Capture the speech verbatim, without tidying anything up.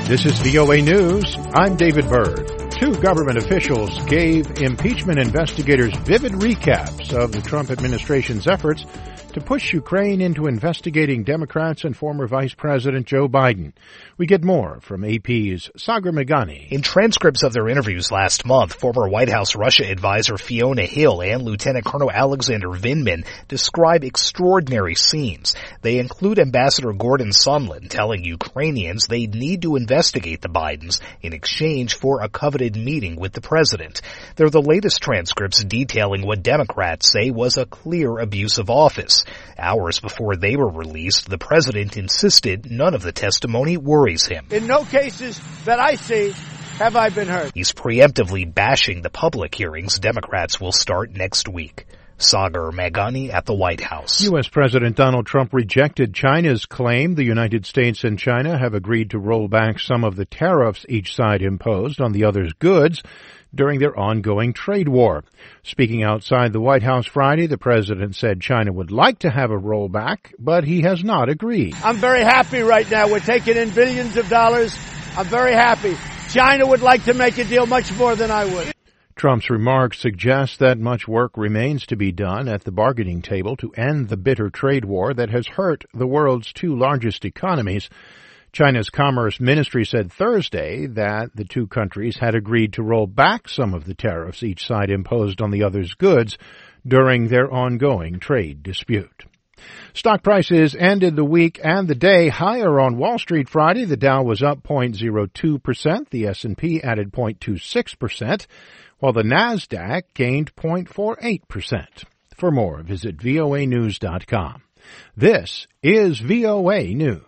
This is V O A News. I'm David Byrd. Two government officials gave impeachment investigators vivid recaps of the Trump administration's efforts to push Ukraine into investigating Democrats and former Vice President Joe Biden. We get more from A P's Sagar Meghani. In transcripts of their interviews last month, former White House Russia advisor Fiona Hill and Lieutenant Colonel Alexander Vindman describe extraordinary scenes. They include Ambassador Gordon Sondland telling Ukrainians they need to investigate the Bidens in exchange for a coveted meeting with the president. They're the latest transcripts detailing what Democrats say was a clear abuse of office. Hours before they were released, the president insisted none of the testimony worries him. In no cases that I see have I been heard. He's preemptively bashing the public hearings Democrats will start next week. Sagar Meghani at the White House. U S. President Donald Trump rejected China's claim the United States and China have agreed to roll back some of the tariffs each side imposed on the other's goods during their ongoing trade war. Speaking outside the White House Friday, the president said China would like to have a rollback, but he has not agreed. I'm very happy right now. We're taking in billions of dollars. I'm very happy. China would like to make a deal much more than I would. Trump's remarks suggest that much work remains to be done at the bargaining table to end the bitter trade war that has hurt the world's two largest economies. China's Commerce Ministry said Thursday that the two countries had agreed to roll back some of the tariffs each side imposed on the other's goods during their ongoing trade dispute. Stock prices ended the week and the day higher on Wall Street Friday. The Dow was up zero point zero two percent. The S and P added zero point two six percent, while the NASDAQ gained zero point four eight percent. For more, visit V O A news dot com. This is V O A News.